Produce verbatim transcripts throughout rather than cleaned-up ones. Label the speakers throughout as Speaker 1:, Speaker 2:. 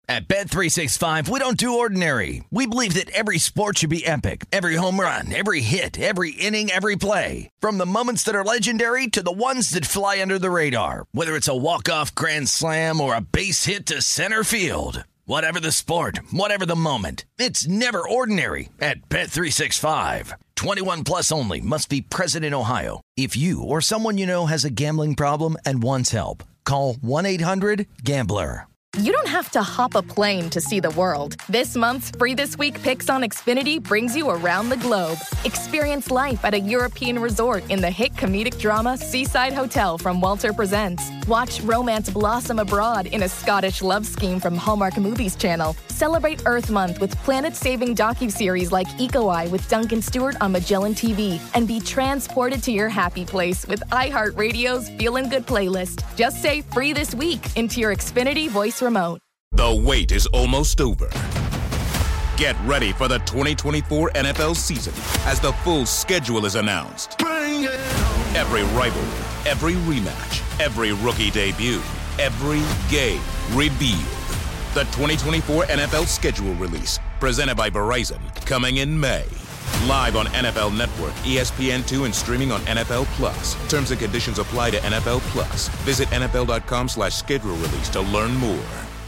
Speaker 1: At Bet three sixty-five, we don't do ordinary. We believe that every sport should be epic. Every home run, every hit, every inning, every play. From the moments that are legendary to the ones that fly under the radar. Whether it's a walk-off grand slam or a base hit to center field. Whatever the sport, whatever the moment. It's never ordinary at Bet three sixty-five. twenty-one plus only. Must be present in Ohio. If you or someone you know has a gambling problem and wants help, call one eight hundred gambler.
Speaker 2: You don't have to hop a plane to see the world. This month's Free This Week Picks on Xfinity brings you around the globe. Experience life at a European resort in the hit comedic drama Seaside Hotel from Walter Presents. Watch romance blossom abroad in a Scottish love scheme from Hallmark Movies Channel. Celebrate Earth Month with planet-saving docuseries like Eco Eye with Duncan Stewart on Magellan T V. And be transported to your happy place with iHeartRadio's Feelin' Good playlist. Just say Free This Week into your Xfinity voice remote.
Speaker 3: The wait is almost over. Get ready for the twenty twenty-four N F L season as the full schedule is announced. Bring it on. Every rivalry, every rematch, every rookie debut, every game revealed. The twenty twenty-four N F L schedule release, presented by Verizon, coming in May. Live on N F L Network, E S P N two, and streaming on N F L Plus. Terms and conditions apply to N F L Plus. Visit N F L dot com slash schedule release to learn more.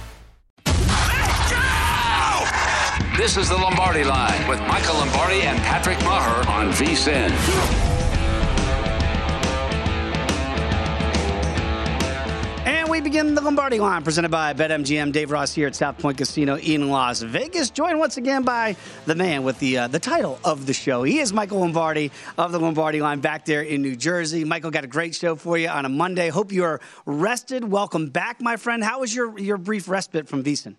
Speaker 4: This is the Lombardi Line with Michael Lombardi and Patrick Maher on V S I N.
Speaker 5: And we begin the Lombardi Line, presented by BetMGM. Dave Ross here at South Point Casino in Las Vegas, joined once again by the man with the uh, the title of the show. He is Michael Lombardi of the Lombardi Line back there in New Jersey. Michael, got a great show for you on a Monday. Hope you are rested. Welcome back, my friend. How was your, your brief respite from V S I N?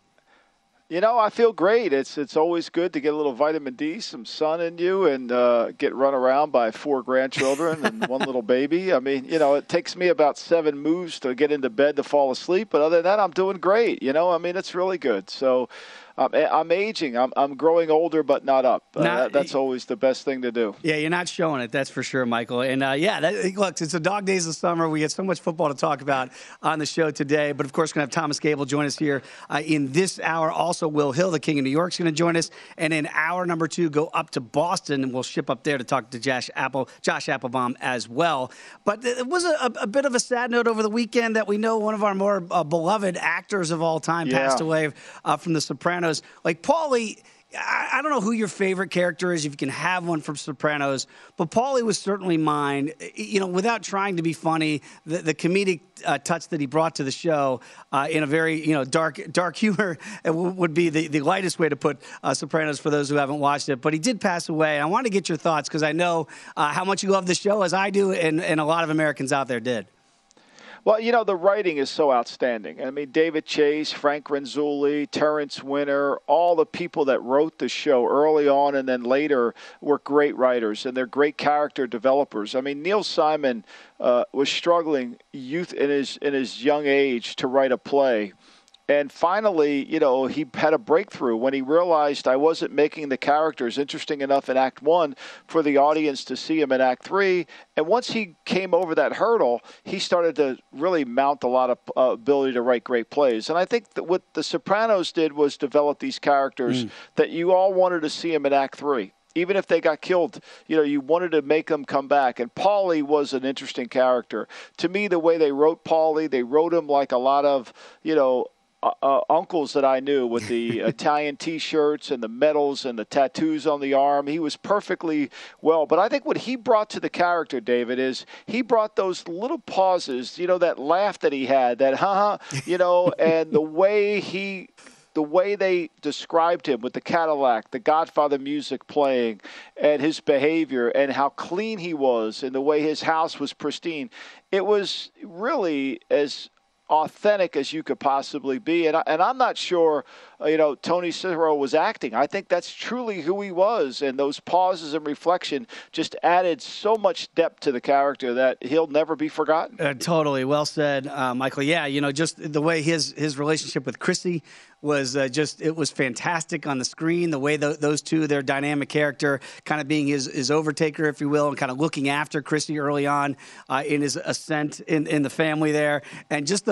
Speaker 6: You know, I feel great. It's it's always good to get a little vitamin D, some sun in you, and uh, get run around by four grandchildren and one little baby. I mean, you know, it takes me about seven moves to get into bed to fall asleep. But other than that, I'm doing great. You know, I mean, it's really good. So um, I'm aging. I'm I'm growing older, but not up. Uh, not, that, that's always the best thing to do.
Speaker 5: Yeah, you're not showing it. That's for sure, Michael. And, uh, yeah, that, look, it's the dog days of summer. We get so much football to talk about on the show today. But, of course, we're going to have Thomas Gable join us here uh, in this hour. Also, Will Hill, the King of New York, is going to join us. And in hour number two, go up to Boston, and we'll ship up there to talk to Josh Apple, Josh Applebaum as well. But it was a, a bit of a sad note over the weekend that we know one of our more uh, beloved actors of all time yeah. passed away uh, from The Sopranos. Like, Paulie, I, I don't know who your favorite character is, if you can have one from Sopranos, but Paulie was certainly mine. You know, without trying to be funny, the, the comedic uh, touch that he brought to the show uh, in a very, you know, dark dark humor w- would be the, the lightest way to put uh, Sopranos for those who haven't watched it. But he did pass away. I want to get your thoughts because I know uh, how much you love the show, as I do, and, and a lot of Americans out there did.
Speaker 6: Well, you know, the writing is so outstanding. I mean, David Chase, Frank Renzulli, Terrence Winter, all the people that wrote the show early on and then later were great writers, and they're great character developers. I mean, Neil Simon uh, was struggling youth in his in his young age to write a play. And finally, you know, he had a breakthrough when he realized I wasn't making the characters interesting enough in Act One for the audience to see him in Act Three. And once he came over that hurdle, he started to really mount a lot of uh, ability to write great plays. And I think that what The Sopranos did was develop these characters mm. that you all wanted to see him in Act Three. Even if they got killed, you know, you wanted to make them come back. And Paulie was an interesting character. To me, the way they wrote Paulie, they wrote him like a lot of, you know, Uh, uh, uncles that I knew with the Italian T-shirts and the medals and the tattoos on the arm. He was perfectly well. But I think what he brought to the character, David, is he brought those little pauses, you know, that laugh that he had, that ha-ha, you know, and the way he – the way they described him with the Cadillac, the Godfather music playing, and his behavior and how clean he was and the way his house was pristine, it was really as – authentic as you could possibly be. And, I, and I'm not sure, uh, you know, Tony Cicero was acting. I think that's truly who he was. And those pauses and reflection just added so much depth to the character that he'll never be forgotten.
Speaker 5: Uh, totally. Well said, uh, Michael. Yeah, you know, just the way his, his relationship with Chrissy was uh, just, it was fantastic on the screen, the way the, those two, their dynamic character, kind of being his, his overtaker, if you will, and kind of looking after Chrissy early on uh, in his ascent in, in the family there. And just those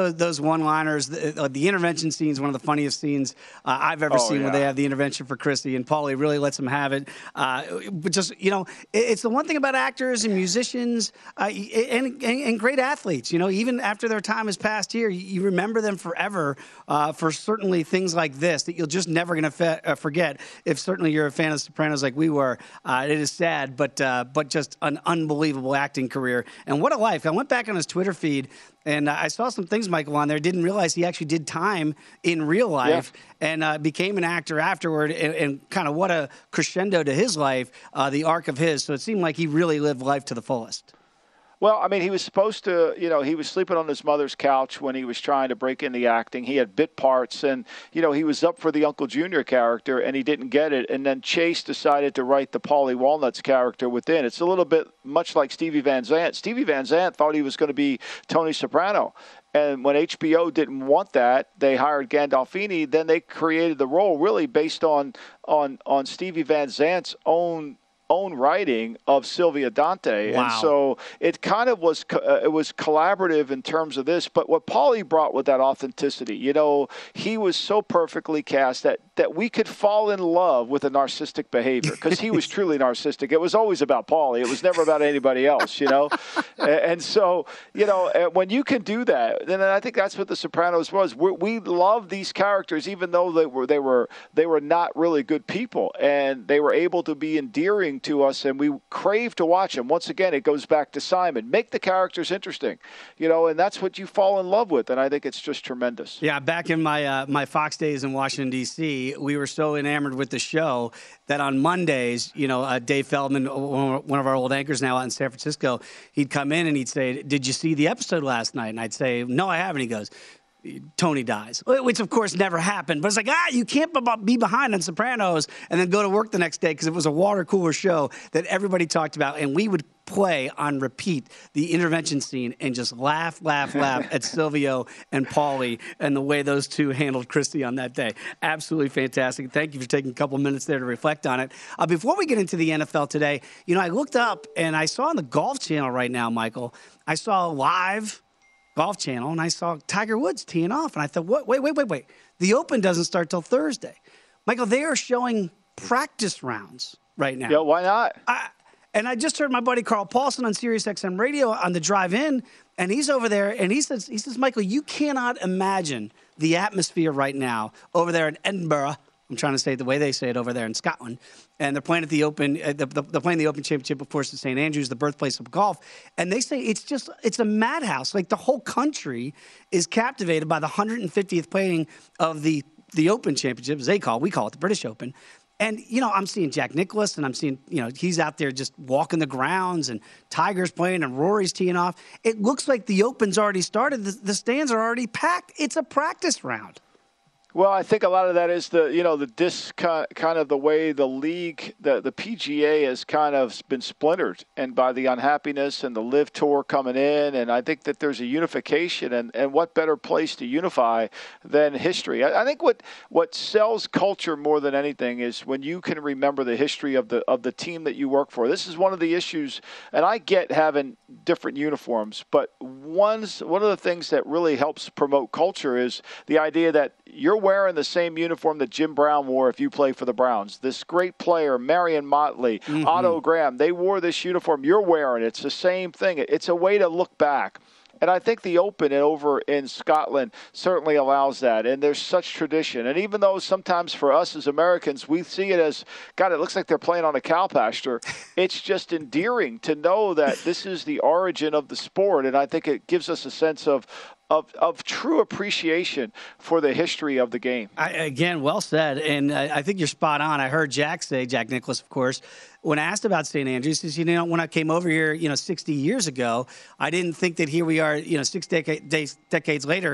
Speaker 5: those, those one-liners. The, uh, the intervention scene is one of the funniest scenes uh, I've ever oh, seen yeah. when they have the intervention for Christy, and Paulie really lets them have it. Uh, but just, you know, it, it's the one thing about actors and musicians uh, and, and, and great athletes. You know, even after their time has passed here, you, you remember them forever uh, for certainly things like this that you'll just never going to fe- uh, forget. If certainly you're a fan of Sopranos like we were, uh, it is sad, but uh, but just an unbelievable acting career. And what a life. I went back on his Twitter feed, and I saw some things, Michael, on there. Didn't realize he actually did time in real life yeah. and uh, became an actor afterward, and, and kind of what a crescendo to his life, uh, the arc of his. So it seemed like he really lived life to the fullest.
Speaker 6: Well, I mean, he was supposed to, you know, he was sleeping on his mother's couch when he was trying to break into acting. He had bit parts, and, you know, he was up for the Uncle Junior character, and he didn't get it. And then Chase decided to write the Paulie Walnuts character within. It's a little bit much like Stevie Van Zandt. Stevie Van Zandt thought he was going to be Tony Soprano. And when H B O didn't want that, they hired Gandolfini. Then they created the role really based on on, on Stevie Van Zandt's own own writing of Sylvia Dante.
Speaker 5: Wow.
Speaker 6: And so it kind of was uh, it was collaborative in terms of this. But what Paulie brought with that authenticity, you know, he was so perfectly cast that, that we could fall in love with a narcissistic behavior because he was truly narcissistic. It was always about Paulie. It was never about anybody else, you know. and, and so, you know, when you can do that, then I think that's what The Sopranos was. We're, we love these characters even though they were they were they were not really good people, and they were able to be endearing to us, and we crave to watch them. Once again, it goes back to Simon. Make the characters interesting, you know, and that's what you fall in love with, and I think it's just tremendous.
Speaker 5: Yeah, back in my uh, my Fox days in Washington, D C, we were so enamored with the show that on Mondays, you know, uh, Dave Feldman, one of our old anchors now out in San Francisco, he'd come in and he'd say, "Did you see the episode last night?" And I'd say, "No, I haven't." He goes, "Tony dies," which of course never happened. But it's like, ah, you can't be behind on Sopranos and then go to work the next day because it was a water cooler show that everybody talked about. And we would play on repeat the intervention scene and just laugh, laugh, laugh at Silvio and Paulie and the way those two handled Christy on that day. Absolutely fantastic. Thank you for taking a couple minutes there to reflect on it. Uh, before we get into the N F L today, you know, I looked up and I saw on the Golf Channel right now, Michael, I saw live Golf Channel, and I saw Tiger Woods teeing off, and I thought, what? Wait, wait, wait, wait. The Open doesn't start till Thursday. Michael, they are showing practice rounds right now.
Speaker 6: Yeah, why not?
Speaker 5: I, and I just heard my buddy Carl Paulson on Sirius X M Radio on the drive in, and he's over there, and he says, he says, Michael, you cannot imagine the atmosphere right now over there in Edinburgh. I'm trying to say it the way they say it over there in Scotland. And they're playing at the Open. Uh, the, the, they're playing the Open Championship, of course, at Saint Andrews, the birthplace of golf. And they say it's just it's a madhouse. Like the whole country is captivated by the one hundred fiftieth playing of the the Open Championship, as they call it. We call it the British Open. And, you know, I'm seeing Jack Nicklaus, and I'm seeing, you know, he's out there just walking the grounds, and Tiger's playing, and Rory's teeing off. It looks like the Open's already started. The, the stands are already packed. It's a practice round.
Speaker 6: Well, I think a lot of that is the, you know, the dis kind of the way the league, the, the P G A has kind of been splintered, and by the unhappiness and the Live Tour coming in, and I think that there's a unification, and, and what better place to unify than history? I, I think what what sells culture more than anything is when you can remember the history of the of the team that you work for. This is one of the issues, and I get having different uniforms, but one's one of the things that really helps promote culture is the idea that you're wearing the same uniform that Jim Brown wore if you play for the Browns. This great player, Marion Motley, mm-hmm. Otto Graham, they wore this uniform. You're wearing it. It's the same thing. It's a way to look back. And I think the Open over in Scotland certainly allows that. And there's such tradition. And even though sometimes for us as Americans, we see it as, God, it looks like they're playing on a cow pasture, it's just endearing to know that this is the origin of the sport. And I think it gives us a sense of, Of, of true appreciation for the history of the game.
Speaker 5: I, again, well said. And uh, I think you're spot on. I heard Jack say, Jack Nicklaus, of course, when asked about Saint Andrews, he says, you know, when I came over here, you know, sixty years ago, I didn't think that here we are, you know, six decades, decades later,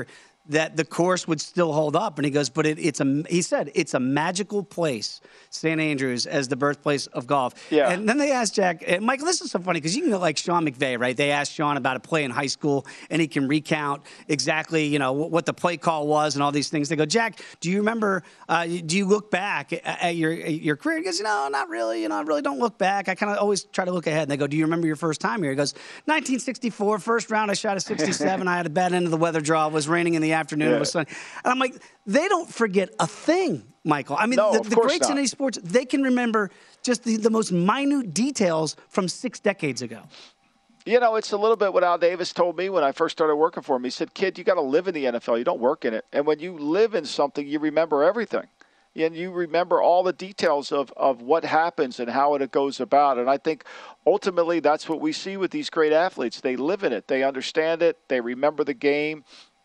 Speaker 5: that the course would still hold up. And he goes, but it, it's a, he said, it's a magical place, Saint Andrews, as the birthplace of golf.
Speaker 6: Yeah.
Speaker 5: And then they asked Jack, and Michael, this is so funny because you know, like Sean McVay, right? They asked Sean about a play in high school, and he can recount exactly, you know, what the play call was and all these things. They go, Jack, do you remember, uh, do you look back at, at your at your career? He goes, no, not really. You know, I really don't look back. I kind of always try to look ahead. And they go, do you remember your first time here? He goes, nineteen sixty-four, first round, I shot a sixty-seven. I had a bad end of the weather draw. It was raining in the afternoon. Yeah. It was sunny. And I'm like, they don't forget a thing, Michael. I mean,
Speaker 6: no,
Speaker 5: the, the greats in any sports, they can remember just the, the most minute details from six decades ago.
Speaker 6: You know, it's a little bit what Al Davis told me when I first started working for him. He said, kid, you got to live in the N F L. You don't work in it. And when you live in something, you remember everything. And you remember all the details of, of what happens and how it goes about. And I think ultimately that's what we see with these great athletes. They live in it. They understand it. They remember the game.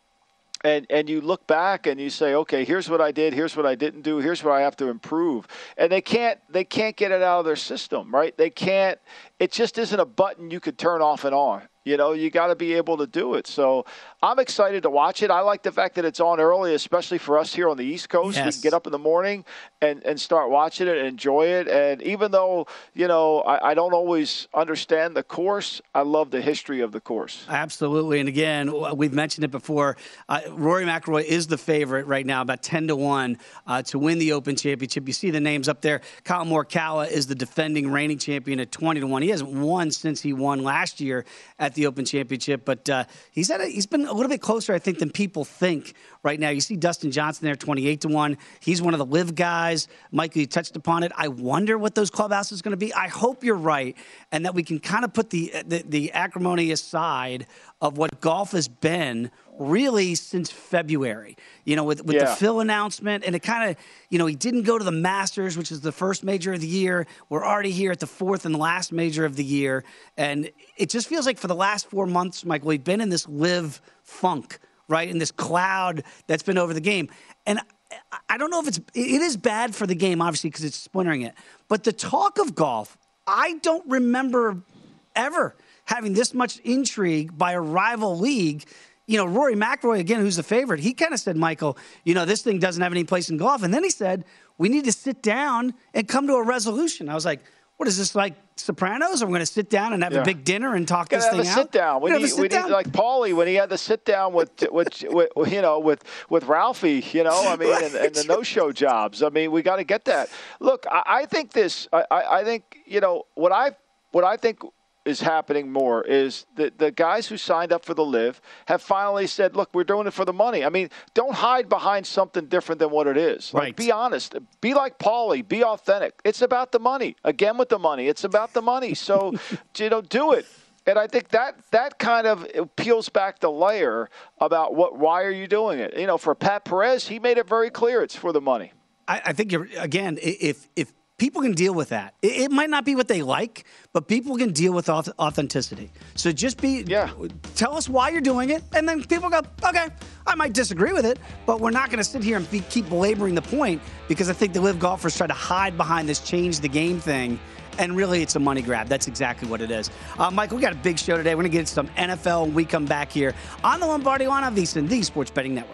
Speaker 6: And and you look back and you say, okay, here's what I did, here's what I didn't do, here's what I have to improve. And they can't they can't get it out of their system, right? They can't. It just isn't a button you could turn off and on. You know, you got to be able to do it. So I'm excited to watch it. I like the fact that it's on early, especially for us here on the East Coast.
Speaker 5: Yes.
Speaker 6: We can get up in the morning and, and start watching it and enjoy it. And even though, you know, I, I don't always understand the course, I love the history of the course.
Speaker 5: Absolutely. And again, we've mentioned it before. Uh, Rory McIlroy is the favorite right now, about ten to one uh, to win the Open Championship. You see the names up there. Collin Morikawa is the defending reigning champion at twenty to one. He hasn't won since he won last year at the Open Championship, but uh, he's had a, he's been a little bit closer, I think, than people think right now. You see Dustin Johnson there, twenty-eight to one. He's one of the live guys. Michael, you touched upon it. I wonder what those clubhouses is going to be. I hope you're right, and that we can kind of put the, the the acrimony aside of what golf has been really since February, you know, with, with
Speaker 6: yeah.
Speaker 5: the Phil announcement. And it kind of, you know, he didn't go to the Masters, which is the first major of the year. We're already here at the fourth and last major of the year. And it just feels like for the last four months, Michael, we've been in this live funk, right, in this cloud that's been over the game. And I don't know if it's, it is bad for the game, obviously, because it's splintering it. But the talk of golf, I don't remember ever having this much intrigue by a rival league. You know, Rory McIlroy, again, who's the favorite, he kind of said, Michael, you know, this thing doesn't have any place in golf. And then he said, we need to sit down and come to a resolution. I was like, what is this, like Sopranos? Are we going to sit down and have yeah. a big dinner and talk this thing out?
Speaker 6: Sit down. We need, sit we down. Need, like Paulie, when he had to sit down with, with, with you know, with, with Ralphie, you know, I mean, right. and, and the no-show jobs. I mean, we got to get that. Look, I, I think this, I, I think, you know, what I, what I think is happening more is that the guys who signed up for the Live have finally said, look, we're doing it for the money. I mean, don't hide behind something different than what it is. Like,
Speaker 5: right.
Speaker 6: Be honest. Be like Paulie. Be authentic. It's about the money. Again with the money. It's about the money. So, you know, do it. And I think that that kind of peels back the layer about what. Why are you doing it? You know, for Pat Perez, he made it very clear it's for the money.
Speaker 5: I, I think, you're, again, if if people can deal with that. It, it might not be what they like, but people can deal with auth- authenticity. So just be,
Speaker 6: yeah.
Speaker 5: tell us why you're doing it, and then people go, okay, I might disagree with it, but we're not going to sit here and be, keep belaboring the point, because I think the live golfers try to hide behind this change the game thing, and really it's a money grab. That's exactly what it is. Uh, Michael, we got a big show today. We're going to get into some N F L when we come back here on the Lombardi Line on VSiN, the Sports Betting Network.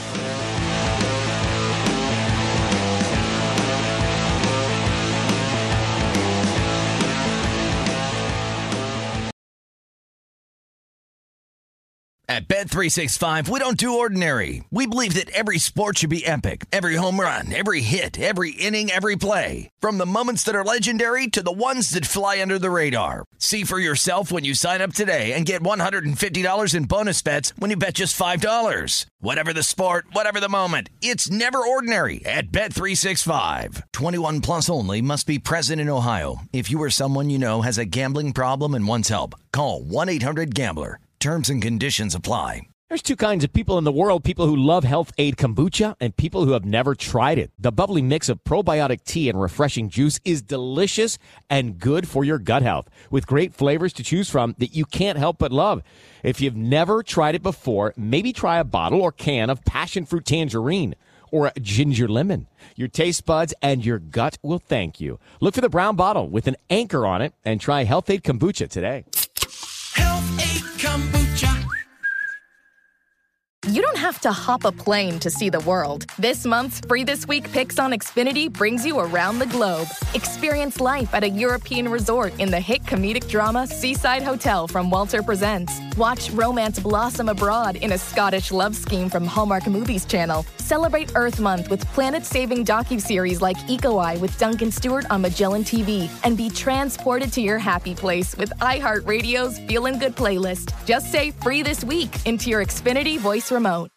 Speaker 1: At Bet three sixty-five, we don't do ordinary. We believe that every sport should be epic. Every home run, every hit, every inning, every play. From the moments that are legendary to the ones that fly under the radar. See for yourself when you sign up today and get one hundred fifty dollars in bonus bets when you bet just five dollars. Whatever the sport, whatever the moment, it's never ordinary at Bet three sixty-five. twenty-one plus only. Must be present in Ohio. If you or someone you know has a gambling problem and wants help, call one eight hundred gambler. Terms and conditions apply.
Speaker 7: There's two kinds of people in the world, people who love Health Aid Kombucha and people who have never tried it. The bubbly mix of probiotic tea and refreshing juice is delicious and good for your gut health, with great flavors to choose from that you can't help but love. If you've never tried it before, maybe try a bottle or can of passion fruit tangerine or a ginger lemon. Your taste buds and your gut will thank you. Look for the brown bottle with an anchor on it and try Health Aid Kombucha today.
Speaker 8: Health Aid Kombucha.
Speaker 2: You don't have to hop a plane to see the world. This month's Free This Week Picks on Xfinity brings you around the globe. Experience life at a European resort in the hit comedic drama Seaside Hotel from Walter Presents. Watch romance blossom abroad in a Scottish love scheme from Hallmark Movies Channel. Celebrate Earth Month with planet-saving docuseries like Eco Eye with Duncan Stewart on Magellan T V. And be transported to your happy place with iHeartRadio's Feelin' Good playlist. Just say Free This Week into your Xfinity voice remote.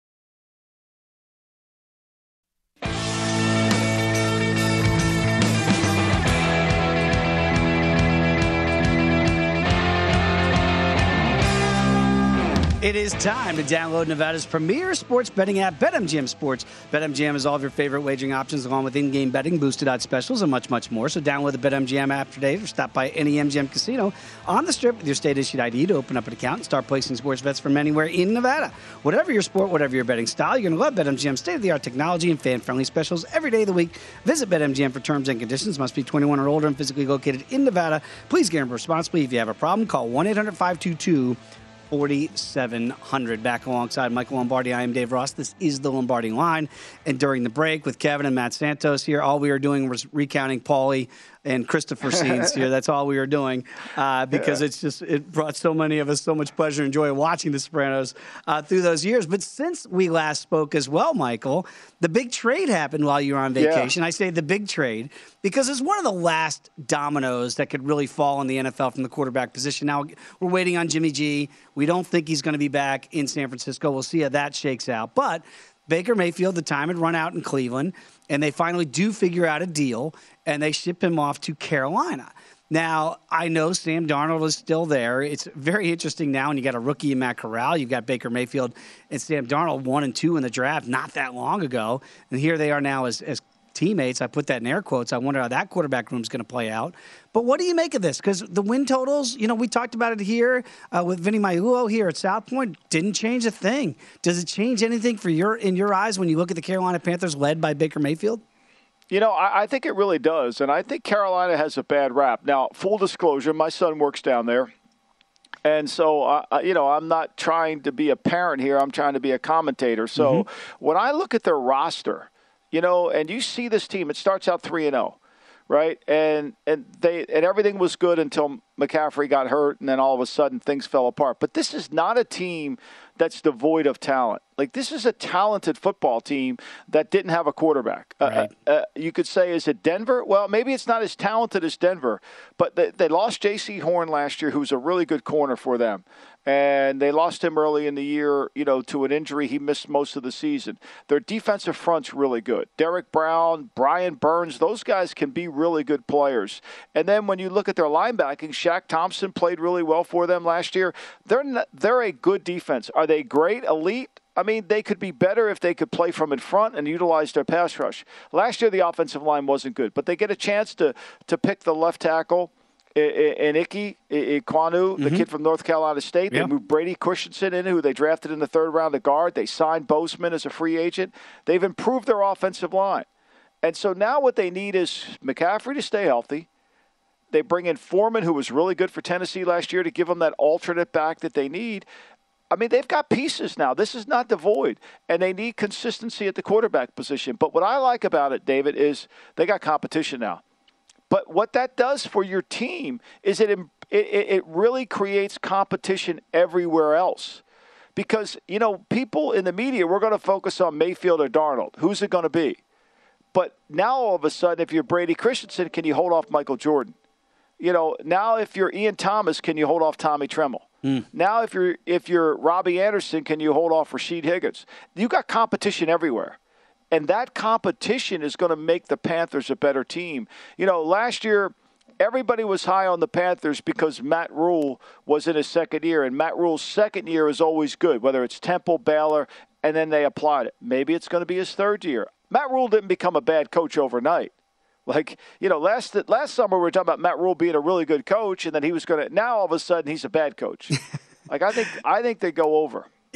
Speaker 5: It is time to download Nevada's premier sports betting app, BetMGM Sports. BetMGM has all of your favorite wagering options, along with in-game betting, boosted odds specials, and much, much more. So download the BetMGM app today or stop by any M G M casino on the Strip with your state-issued I D to open up an account and start placing sports bets from anywhere in Nevada. Whatever your sport, whatever your betting style, you're going to love BetMGM's state-of-the-art technology and fan-friendly specials every day of the week. Visit BetMGM for terms and conditions. Must be twenty-one or older and physically located in Nevada. Please gamble responsibly. If you have a problem, call one eight hundred five two two forty-seven hundred. Back alongside Michael Lombardi, I am Dave Ross. This is the Lombardi Line. And during the break with Kevin and Matt Santos here, all we were doing was recounting Paulie and Christopher scenes here. That's all we were doing uh, because it's just it brought so many of us so much pleasure and joy watching The Sopranos uh, through those years. But since we last spoke as well, Michael, the big trade happened while you were on vacation. Yeah. I say the big trade because it's one of the last dominoes that could really fall in the N F L from the quarterback position. Now, we're waiting on Jimmy G. We don't think he's going to be back in San Francisco. We'll see how that shakes out. But Baker Mayfield, the time had run out in Cleveland, and they finally do figure out a deal, and they ship him off to Carolina. Now, I know Sam Darnold is still there. It's very interesting now when you got a rookie in Matt Corral. You've got Baker Mayfield and Sam Darnold, one and two in the draft not that long ago. And here they are now as, as teammates. I put that in air quotes. I wonder how that quarterback room is going to play out. But what do you make of this? Because the win totals, you know, we talked about it here uh, with Vinny Maiulo here at South Point. Didn't change a thing. Does it change anything for your in your eyes when you look at the Carolina Panthers led by Baker Mayfield?
Speaker 6: You know, I, I think it really does. And I think Carolina has a bad rap. Now, full disclosure, my son works down there. And so, uh, you know, I'm not trying to be a parent here. I'm trying to be a commentator. So mm-hmm. when I look at their roster, you know, and you see this team, it starts out three and oh, right? And and they and everything was good until McCaffrey got hurt, and then all of a sudden things fell apart. But this is not a team that's devoid of talent. Like, this is a talented football team that didn't have a quarterback. Right. Uh, uh, you could say, is it Denver? Well, maybe it's not as talented as Denver, but they, they lost J C Horn last year, who's a really good corner for them. And they lost him early in the year, you know, to an injury. He missed most of the season. Their defensive front's really good. Derek Brown, Brian Burns, those guys can be really good players. And then when you look at their linebacking, Shaq Thompson played really well for them last year. They're not, they're a good defense. Are they great, elite? I mean, they could be better if they could play from in front and utilize their pass rush. Last year, the offensive line wasn't good, but they get a chance to to pick the left tackle. And Ike Ekwonu, mm-hmm. the kid from North Carolina State. They yeah. moved Brady Christensen in, who they drafted in the third round of guard. They signed Bozeman as a free agent. They've improved their offensive line. And so now what they need is McCaffrey to stay healthy. They bring in Foreman, who was really good for Tennessee last year, to give them that alternate back that they need. I mean, they've got pieces now. This is not devoid. And they need consistency at the quarterback position. But what I like about it, David, is they got competition now. But what that does for your team is it, it it really creates competition everywhere else. Because, you know, people in the media, we're going to focus on Mayfield or Darnold. Who's it going to be? But now all of a sudden, if you're Brady Christensen, can you hold off Michael Jordan? You know, now if you're Ian Thomas, can you hold off Tommy Tremble? Mm. Now if you're if you're Robbie Anderson, can you hold off Rashid Higgins? You got competition everywhere. And that competition is going to make the Panthers a better team. You know, last year, everybody was high on the Panthers because Matt Rule was in his second year. And Matt Rule's second year is always good, whether it's Temple, Baylor, and then they applied it. Maybe it's going to be his third year. Matt Rule didn't become a bad coach overnight. Like, you know, last last summer we were talking about Matt Rule being a really good coach, and then he was going to – now all of a sudden he's a bad coach. Like, I think I think they go over.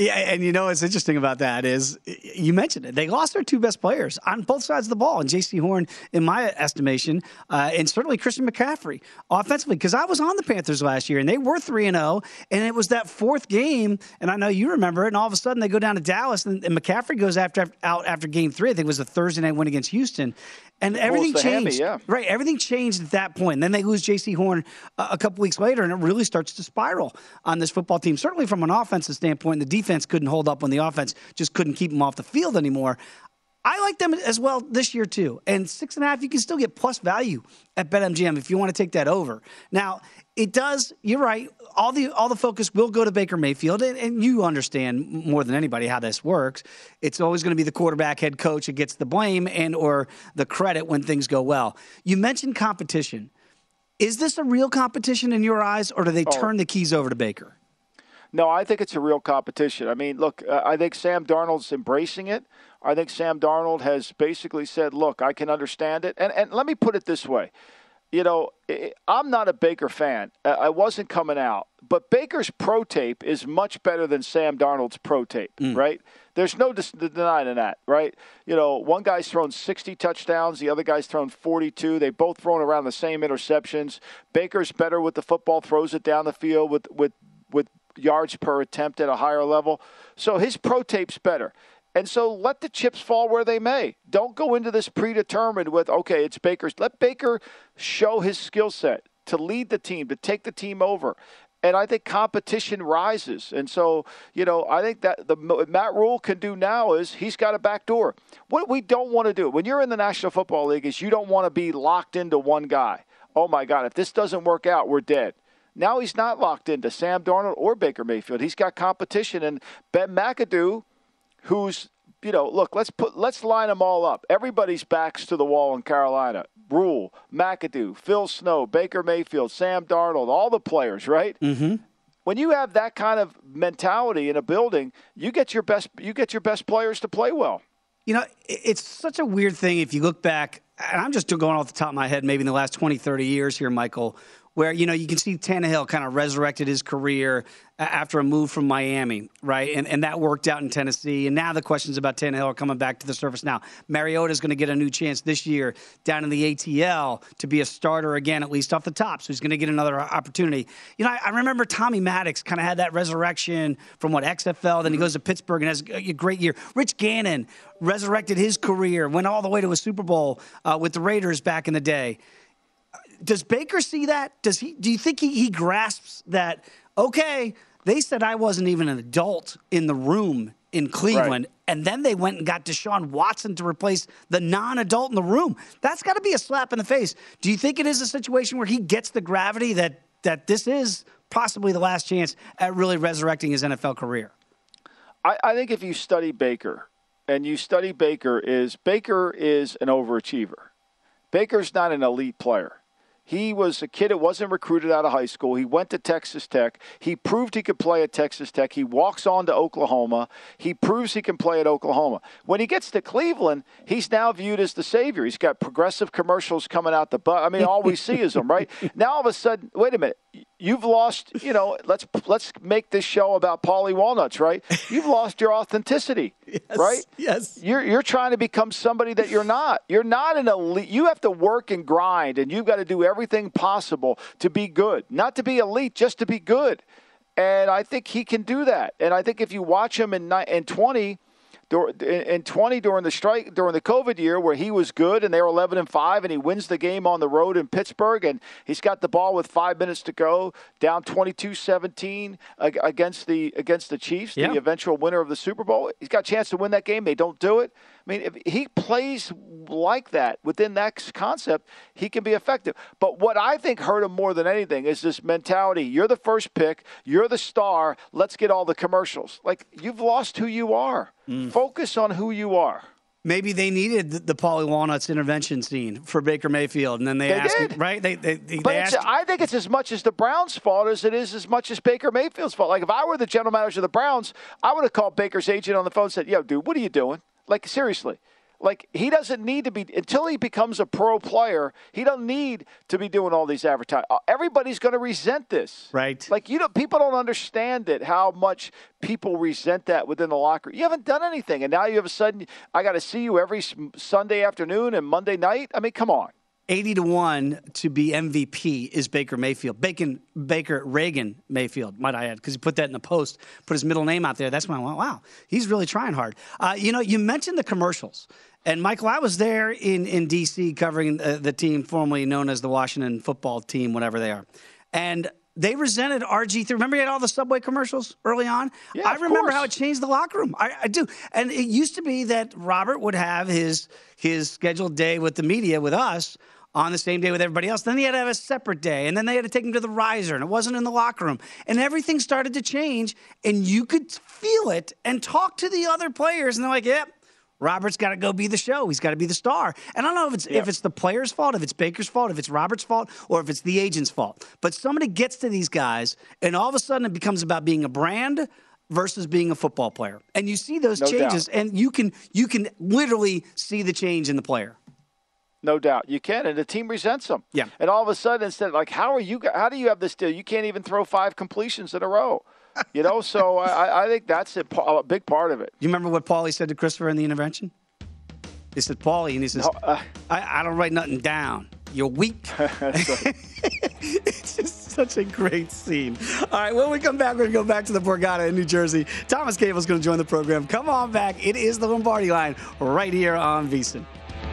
Speaker 5: Yeah, and you know what's interesting about that is you mentioned it. They lost their two best players on both sides of the ball, and J C Horn, in my estimation, uh, and certainly Christian McCaffrey offensively. Because I was on the Panthers last year, and they were three and zero, and it was that fourth game, and I know you remember it. And all of a sudden, they go down to Dallas, and, and McCaffrey goes after out after game three. I think it was a Thursday night win against Houston. And everything changed. Hammy, yeah. Right, everything changed at that point. And then they lose J C Horn uh, a couple weeks later, and it really starts to spiral on this football team. Certainly from an offensive standpoint, the defense couldn't hold up when the offense just couldn't keep them off the field anymore. I like them as well this year, too. And six and a half, you can still get plus value at BetMGM if you want to take that over. Now, it does, you're right, all the all the focus will go to Baker Mayfield, and, and you understand more than anybody how this works. It's always going to be the quarterback, head coach that gets the blame and or the credit when things go well. You mentioned competition. Is this a real competition in your eyes, or do they turn oh. the keys over to Baker?
Speaker 6: No, I think it's a real competition. I mean, look, uh, I think Sam Darnold's embracing it. I think Sam Darnold has basically said, look, I can understand it. And and let me put it this way. You know, I'm not a Baker fan. I wasn't coming out. But Baker's pro tape is much better than Sam Darnold's pro tape, mm. right? There's no dis- denying that, right? You know, one guy's thrown sixty touchdowns. The other guy's thrown forty-two. They both thrown around the same interceptions. Baker's better with the football, throws it down the field with with, with yards per attempt at a higher level. So his pro tape's better. And so let the chips fall where they may. Don't go into this predetermined with, okay, it's Baker's. Let Baker show his skill set to lead the team, to take the team over. And I think competition rises. And so, you know, I think that the what Matt Rule can do now is he's got a back door. What we don't want to do when you're in the National Football League is you don't want to be locked into one guy. Oh, my God, if this doesn't work out, we're dead. Now he's not locked into Sam Darnold or Baker Mayfield. He's got competition. And Ben McAdoo, who's, you know, look, let's put let's line them all up. Everybody's backs to the wall in Carolina. Rule, McAdoo, Phil Snow, Baker Mayfield, Sam Darnold, all the players, right?
Speaker 5: Mm-hmm.
Speaker 6: When you have that kind of mentality in a building, you get your best you get your best players to play well.
Speaker 5: You know, it's such a weird thing if you look back, and I'm just going off the top of my head, maybe in the last twenty, thirty years here, Michael, where, you know, you can see Tannehill kind of resurrected his career after a move from Miami, right? And and that worked out in Tennessee. And now the questions about Tannehill are coming back to the surface now. Mariota's going to get a new chance this year down in the A T L to be a starter again, at least off the top. So he's going to get another opportunity. You know, I, I remember Tommy Maddox kind of had that resurrection from, what, X F L. Then he goes to Pittsburgh and has a great year. Rich Gannon resurrected his career, went all the way to a Super Bowl uh, with the Raiders back in the day. Does Baker see that? Does he? Do you think he, he grasps that, okay, they said I wasn't even an adult in the room in Cleveland, right, and then they went and got Deshaun Watson to replace the non-adult in the room? That's got to be a slap in the face. Do you think it is a situation where he gets the gravity that, that this is possibly the last chance at really resurrecting his N F L career?
Speaker 6: I, I think if you study Baker, and you study Baker, is Baker is an overachiever. Baker's not an elite player. He was a kid that wasn't recruited out of high school. He went to Texas Tech. He proved he could play at Texas Tech. He walks on to Oklahoma. He proves he can play at Oklahoma. When he gets to Cleveland, he's now viewed as the savior. He's got progressive commercials coming out the butt. I mean, all we see is him, right? Now, all of a sudden, wait a minute. You've lost, you know, let's let's make this show about Paulie Walnuts, right? You've lost your authenticity,
Speaker 5: yes,
Speaker 6: right?
Speaker 5: Yes.
Speaker 6: You're you're trying to become somebody that you're not. You're not an elite. You have to work and grind, and you've got to do everything possible to be good. Not to be elite, just to be good. And I think he can do that. And I think if you watch him in in twenty, in twenty during the strike during the COVID year where he was good and they were eleven and five and he wins the game on the road in Pittsburgh and he's got the ball with five minutes to go, down twenty-two seventeen against the against the Chiefs, yeah, the eventual winner of the Super Bowl. He's got a chance to win that game. They don't do it. I mean, if he plays like that within that concept, he can be effective. But what I think hurt him more than anything is this mentality. You're the first pick. You're the star. Let's get all the commercials. Like, you've lost who you are. Mm. Focus on who you are.
Speaker 5: Maybe they needed the, the Paulie Walnuts intervention scene for Baker Mayfield, and then they,
Speaker 6: they
Speaker 5: asked
Speaker 6: did.
Speaker 5: him, right? They, they, they,
Speaker 6: but
Speaker 5: they
Speaker 6: it's,
Speaker 5: asked
Speaker 6: I think it's as much as the Browns' fault as it is as much as Baker Mayfield's fault. Like, if I were the general manager of the Browns, I would have called Baker's agent on the phone and said, yo, dude, what are you doing? Like, seriously. like he doesn't need to be until he becomes a pro player. He doesn't need to be doing all these advertising. Everybody's going to resent this,
Speaker 5: right?
Speaker 6: Like you know, people don't understand it. How much people resent that within the locker room. You haven't done anything, and now you have a sudden. I got to see you every Sunday afternoon and Monday night. I mean, come on.
Speaker 5: eighty to one to be M V P is Baker Mayfield. Bacon, Baker Reagan Mayfield, might I add, because he put that in the post, put his middle name out there. That's when I went, wow, he's really trying hard. Uh, you know, you mentioned the commercials. And, Michael, I was there in, in D C covering uh, the team formerly known as the Washington football team, whatever they are. And they resented R G three. Remember he had all the Subway commercials early on?
Speaker 6: Yeah,
Speaker 5: I remember
Speaker 6: course.
Speaker 5: how it changed the locker room. I, I do. And it used to be that Robert would have his his scheduled day with the media, with us, on the same day with everybody else. Then he had to have a separate day. And then they had to take him to the riser, and it wasn't in the locker room. And everything started to change, and you could feel it and talk to the other players, and they're like, yep. Robert's got to go be the show. He's got to be the star. And I don't know if it's yep. if it's the player's fault, if it's Baker's fault, if it's Robert's fault, or if it's the agent's fault. But somebody gets to these guys, and all of a sudden it becomes about being a brand versus being a football player. And you see those
Speaker 6: no
Speaker 5: changes,
Speaker 6: doubt.
Speaker 5: and you can you can literally see the change in the player.
Speaker 6: No doubt. You can, and the team resents them.
Speaker 5: Yeah.
Speaker 6: And all of a sudden, instead, like, how are you? How do you have this deal? You can't even throw five completions in a row. You know, so I, I think that's a, a big part of it.
Speaker 5: You remember what Paulie said to Christopher in the intervention? He said, Paulie, and he says, no, uh, I, I don't write nothing down. You're weak. It's just such a great scene. All right, when we come back, we're going to go back to the Borgata in New Jersey. Thomas Cable's going to join the program. Come on back. It is the Lombardi Line right here on VSiN.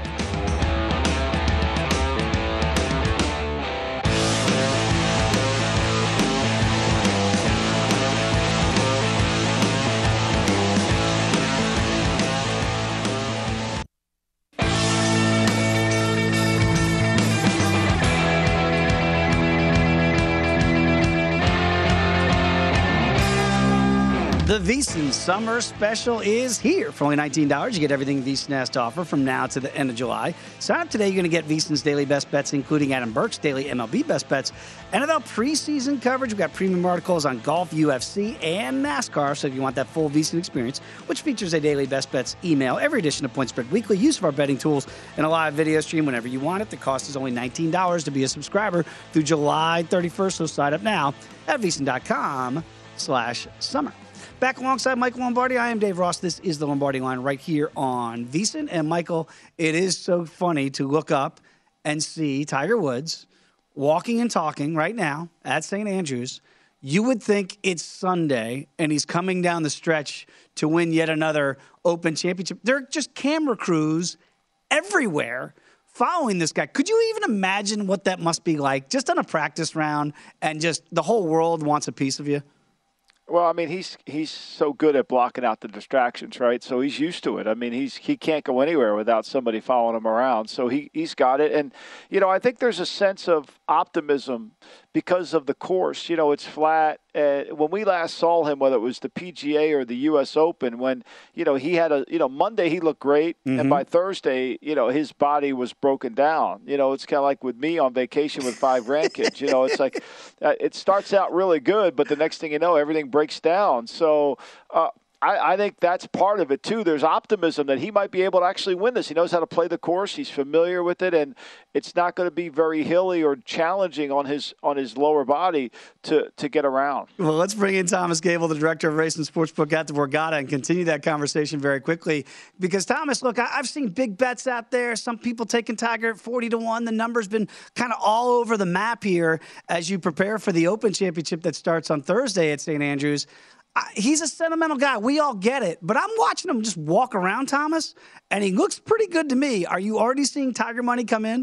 Speaker 5: The VSiN Summer Special is here. For only nineteen dollars, you get everything VSiN has to offer from now to the end of July. Sign up today. You're going to get VSiN's daily best bets, including Adam Burke's daily M L B best bets, N F L preseason coverage. We've got premium articles on golf, U F C, and NASCAR. So if you want that full VSiN experience, which features a daily best bets email, every edition of Point Spread Weekly, use of our betting tools, and a live video stream whenever you want it. The cost is only nineteen dollars to be a subscriber through July thirty-first. So sign up now at VSiN.com slash summer. Back alongside Michael Lombardi, I am Dave Ross. This is the Lombardi Line right here on VSiN. And, Michael, it is so funny to look up and see Tiger Woods walking and talking right now at Saint Andrews. You would think it's Sunday, and he's coming down the stretch to win yet another Open Championship. There are just camera crews everywhere following this guy. Could you even imagine what that must be like just on a practice round and just the whole world wants a piece of you?
Speaker 6: Well, I mean, he's he's so good at blocking out the distractions, right? So he's used to it. I mean, he's he can't go anywhere without somebody following him around. So he, he's got it. And, you know, I think there's a sense of optimism because of the course. You know, it's flat. Uh, when we last saw him, whether it was the P G A or the U S Open, when, you know, he had a, you know, Monday he looked great. Mm-hmm. And by Thursday, you know, his body was broken down. You know, it's kind of like with me on vacation with five grandkids. You know, it's like uh, it starts out really good, but the next thing you know, everything breaks down. So, uh, I, I think that's part of it, too. There's optimism that he might be able to actually win this. He knows how to play the course. He's familiar with it, and it's not going to be very hilly or challenging on his on his lower body to, to get around.
Speaker 5: Well, let's bring in Thomas Gable, the director of Race and Sportsbook at the Borgata, and continue that conversation very quickly. Because, Thomas, look, I, I've seen big bets out there. Some people taking Tiger at forty to one. The number's been kind of all over the map here as you prepare for the Open Championship that starts on Thursday at Saint Andrews. He's a sentimental guy. We all get it. But I'm watching him just walk around, Thomas, and he looks pretty good to me. Are you already seeing Tiger money come in?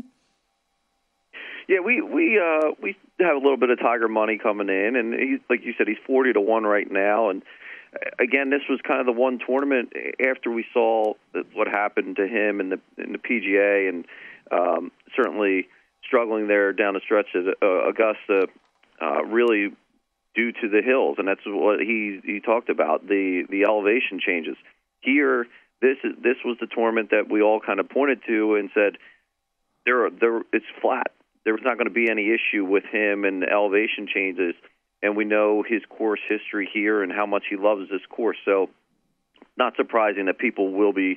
Speaker 8: Yeah, we we uh, we have a little bit of Tiger money coming in, and he's, like you said, he's forty to one right now. And again, this was kind of the one tournament after we saw what happened to him in the in the P G A, and um, certainly struggling there down the stretch at uh, Augusta, uh, really. Due to the hills, and that's what he he talked about, the the elevation changes. Here, this is this was the tournament that we all kind of pointed to and said there there it's flat. There's not going to be any issue with him and the elevation changes, and we know his course history here and how much he loves this course. So, not surprising that people will be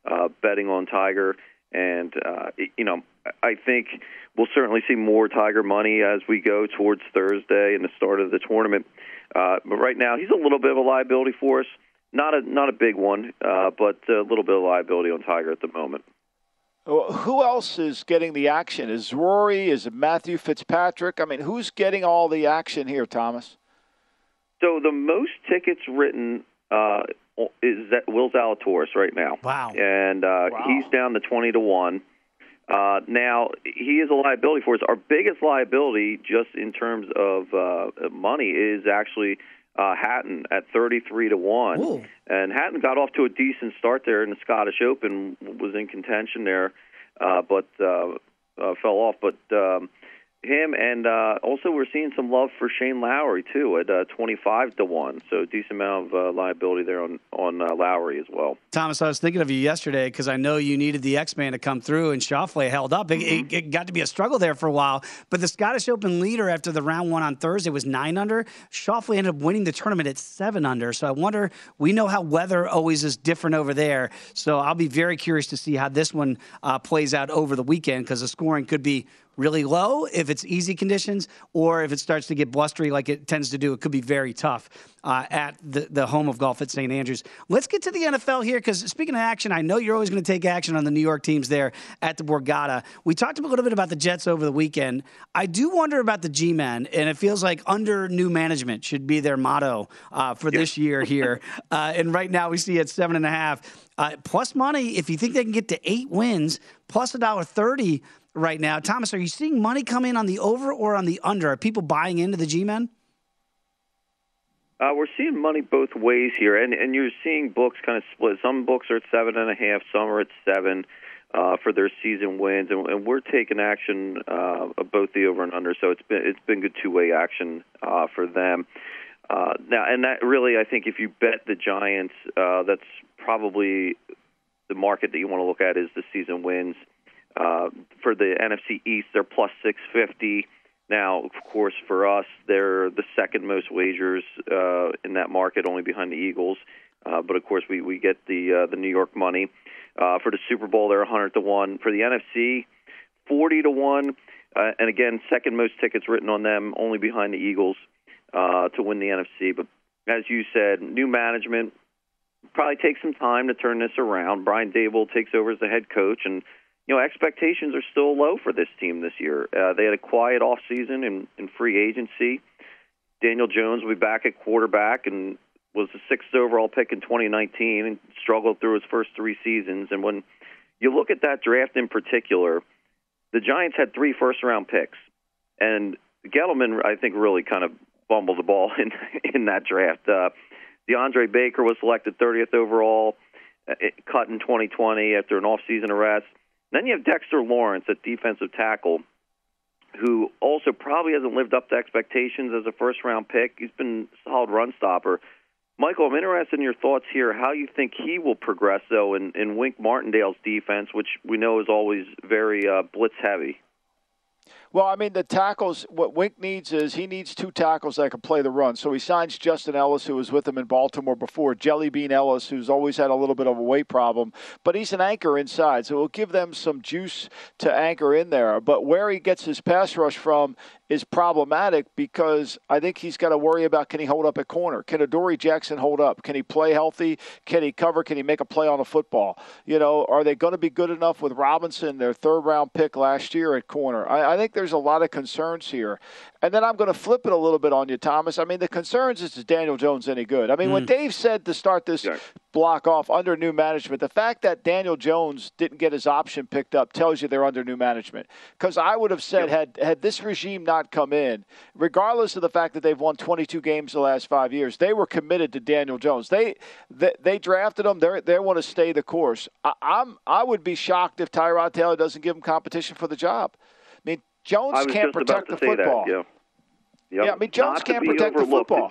Speaker 8: uh, betting on Tiger. And, uh, you know, I think we'll certainly see more Tiger money as we go towards Thursday and the start of the tournament. Uh, but right now, he's a little bit of a liability for us. Not a not a big one, uh, but a little bit of liability on Tiger at the moment.
Speaker 6: Who else is getting the action? Is Rory? Is it Matthew Fitzpatrick? I mean, who's getting all the action here, Thomas?
Speaker 8: So the most tickets written uh, is that Will Zalatoris right now.
Speaker 5: Wow.
Speaker 8: And uh,
Speaker 6: wow.
Speaker 8: he's down to twenty to one. Uh, now, he is a liability for us. Our biggest liability, just in terms of uh, money, is actually uh, Hatton at thirty-three to one.
Speaker 5: Ooh.
Speaker 8: And Hatton got off to a decent start there in the Scottish Open, was in contention there, uh, but uh, uh, fell off. But um, him, and uh, also we're seeing some love for Shane Lowry, too, at uh, twenty-five to one. So a decent amount of uh, liability there on, on uh, Lowry as well.
Speaker 5: Thomas, I was thinking of you yesterday because I know you needed the X-Man to come through, and Schauffele held up. It, it, it got to be a struggle there for a while. But the Scottish Open leader after the round one on Thursday was nine under. Schauffele ended up winning the tournament at seven under. So I wonder, we know how weather always is different over there. So I'll be very curious to see how this one uh, plays out over the weekend, because the scoring could be really low if it's easy conditions, or if it starts to get blustery like it tends to do, it could be very tough uh, at the, the home of golf at Saint Andrews. Let's get to the N F L here, because speaking of action, I know you're always going to take action on the New York teams there at the Borgata. We talked a little bit about the Jets over the weekend. I do wonder about the G-Men, and it feels like under new management should be their motto uh, for this year here. Uh, and right now we see it seven and a half. Uh, plus money, if you think they can get to eight wins, plus one dollar thirty right now. Thomas, are you seeing money come in on the over or on the under? Are people buying into the G-Men?
Speaker 8: Uh, we're seeing money both ways here, and, and you're seeing books kind of split. Some books are at seven and a half, some are at seven uh, for their season wins, and, and we're taking action uh, of both the over and under. So it's been it's been good two-way action uh, for them. Uh, now, and that really, I think, if you bet the Giants, uh, that's probably the market that you want to look at is the season wins. Uh, for the N F C East, they're plus six fifty. Now, of course, for us, they're the second most wagers uh, in that market, only behind the Eagles. Uh, but, of course, we, we get the uh, the New York money. Uh, for the Super Bowl, they're one hundred to one. For the N F C, forty to one. Uh, and, again, second most tickets written on them, only behind the Eagles uh, to win the N F C. But, as you said, new management probably takes some time to turn this around. Brian Daboll takes over as the head coach, and you know, expectations are still low for this team this year. Uh, they had a quiet offseason in, in free agency. Daniel Jones will be back at quarterback and was the sixth overall pick in twenty nineteen and struggled through his first three seasons. And when you look at that draft in particular, the Giants had three first-round picks. And Gettleman, I think, really kind of fumbled the ball in, in that draft. Uh, DeAndre Baker was selected thirtieth overall, uh, cut in twenty twenty after an off-season arrest. Then you have Dexter Lawrence at defensive tackle, who also probably hasn't lived up to expectations as a first-round pick. He's been a solid run stopper. Michael, I'm interested in your thoughts here, how you think he will progress, though, in, in Wink Martindale's defense, which we know is always very uh, blitz-heavy.
Speaker 6: Well, I mean, the tackles, what Wink needs is he needs two tackles that can play the run. So he signs Justin Ellis, who was with him in Baltimore before, Jelly Bean Ellis, who's always had a little bit of a weight problem. But he's an anchor inside, so it'll give them some juice to anchor in there. But where he gets his pass rush from is problematic, because I think he's got to worry about, can he hold up at corner? Can Adoree Jackson hold up? Can he play healthy? Can he cover? Can he make a play on a football? You know, are they going to be good enough with Robinson, their third-round pick last year at corner? I, I think there's a lot of concerns here. And then I'm going to flip it a little bit on you, Thomas. I mean, the concerns is, is Daniel Jones any good? I mean, mm. when Dave said to start this yeah. block off under new management, the fact that Daniel Jones didn't get his option picked up tells you they're under new management. Because I would have said, yeah. had had this regime not come in, regardless of the fact that they've won twenty-two games the last five years, they were committed to Daniel Jones. They they, they drafted him. They they want to stay the course. I, I'm I would be shocked if Tyrod Taylor doesn't give him competition for the job. I mean, Jones can't protect the football. That, yeah. Yep. yeah, I mean, Jones
Speaker 8: not
Speaker 6: can't protect the football.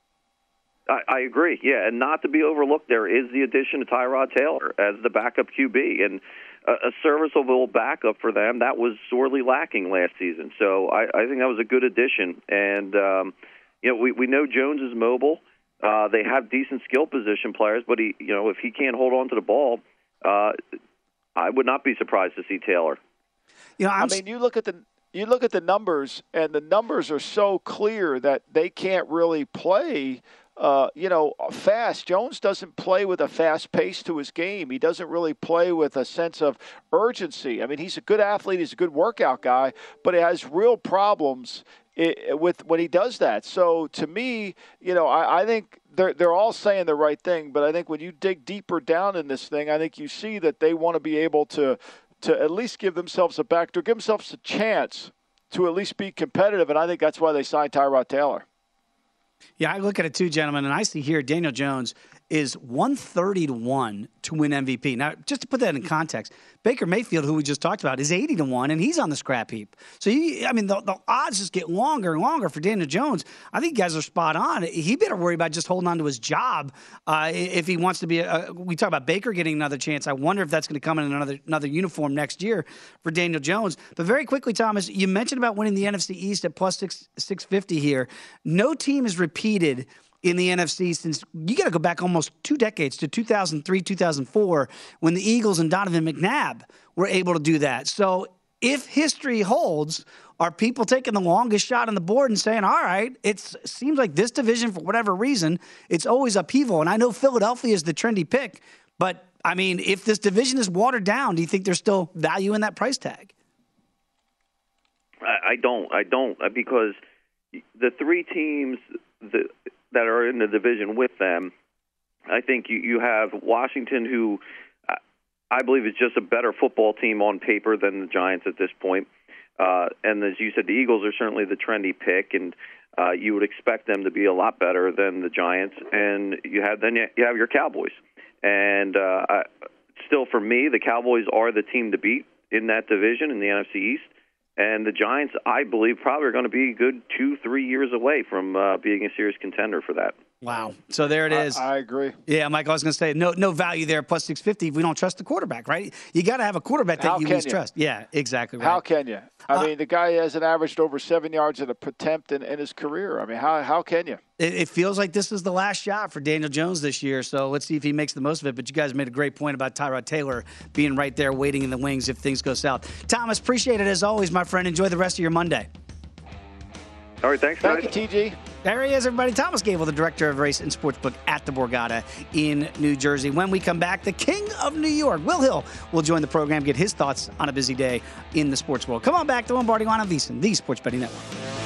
Speaker 8: I, I agree, yeah, and not to be overlooked, there is the addition of Tyrod Taylor as the backup Q B, and a, a serviceable backup for them. That was sorely lacking last season, so I, I think that was a good addition. And, um, you know, we, we know Jones is mobile. Uh, they have decent skill position players, but, he, you know, if he can't hold on to the ball, uh, I would not be surprised to see Taylor.
Speaker 5: You know, I'm
Speaker 6: I mean, you look at the you look at the numbers, and the numbers are so clear that they can't really play. Uh, you know, fast. Jones doesn't play with a fast pace to his game. He doesn't really play with a sense of urgency. I mean, he's a good athlete. He's a good workout guy, but he has real problems it, with when he does that. So to me, you know, I, I think they're they're all saying the right thing, but I think when you dig deeper down in this thing, I think you see that they want to be able to to at least give themselves a backdoor, give themselves a chance to at least be competitive, and I think that's why they signed Tyrod Taylor.
Speaker 5: Yeah, I look at it too, gentlemen, and I see here Daniel Jones is one thirty to one to win M V P. Now, just to put that in context, Baker Mayfield, who we just talked about, is eighty to one, and he's on the scrap heap. So, you, I mean, the, the odds just get longer and longer for Daniel Jones. I think you guys are spot on. He better worry about just holding on to his job uh, if he wants to be a, – we talk about Baker getting another chance. I wonder if that's going to come in another another uniform next year for Daniel Jones. But very quickly, Thomas, you mentioned about winning the N F C East at plus six, six fifty here. No team has repeated – in the N F C since you got to go back almost two decades to two thousand three, two thousand four when the Eagles and Donovan McNabb were able to do that. So if history holds, are people taking the longest shot on the board and saying, all right, it seems like this division, for whatever reason, it's always upheaval. And I know Philadelphia is the trendy pick, but, I mean, if this division is watered down, do you think there's still value in that price tag?
Speaker 8: I, I don't. I don't because the three teams that – that are in the division with them, I think you, you have Washington, who I believe is just a better football team on paper than the Giants at this point. Uh, and as you said, the Eagles are certainly the trendy pick, and uh, you would expect them to be a lot better than the Giants. And you have then you have your Cowboys. And uh, I, still, for me, the Cowboys are the team to beat in that division in the N F C East. And the Giants, I believe, probably are going to be a good two, three years away from uh, being a serious contender for that.
Speaker 5: Wow. So there it is.
Speaker 6: I, I agree.
Speaker 5: Yeah, Mike, I was going to say, no no value there, plus six fifty if we don't trust the quarterback, right? You got to have a quarterback that
Speaker 6: How
Speaker 5: you
Speaker 6: can
Speaker 5: lose
Speaker 6: you?
Speaker 5: trust. Yeah, exactly right.
Speaker 6: How can you? I
Speaker 5: Uh,
Speaker 6: mean, the guy hasn't averaged over seven yards at a attempt in, in his career. I mean, how how can you?
Speaker 5: It, it feels like this is the last shot for Daniel Jones this year, so let's see if he makes the most of it. But you guys made a great point about Tyrod Taylor being right there waiting in the wings if things go south. Thomas, appreciate it as always, my friend. Enjoy the rest of your Monday.
Speaker 8: All right, thanks, guys.
Speaker 6: Thank you, T G.
Speaker 5: There he is, everybody. Thomas Gable, the director of race and sportsbook at the Borgata in New Jersey. When we come back, the king of New York, Will Hill, will join the program, get his thoughts on a busy day in the sports world. Come on back to Lombardi Line on VSiN, the Sports Betting Network.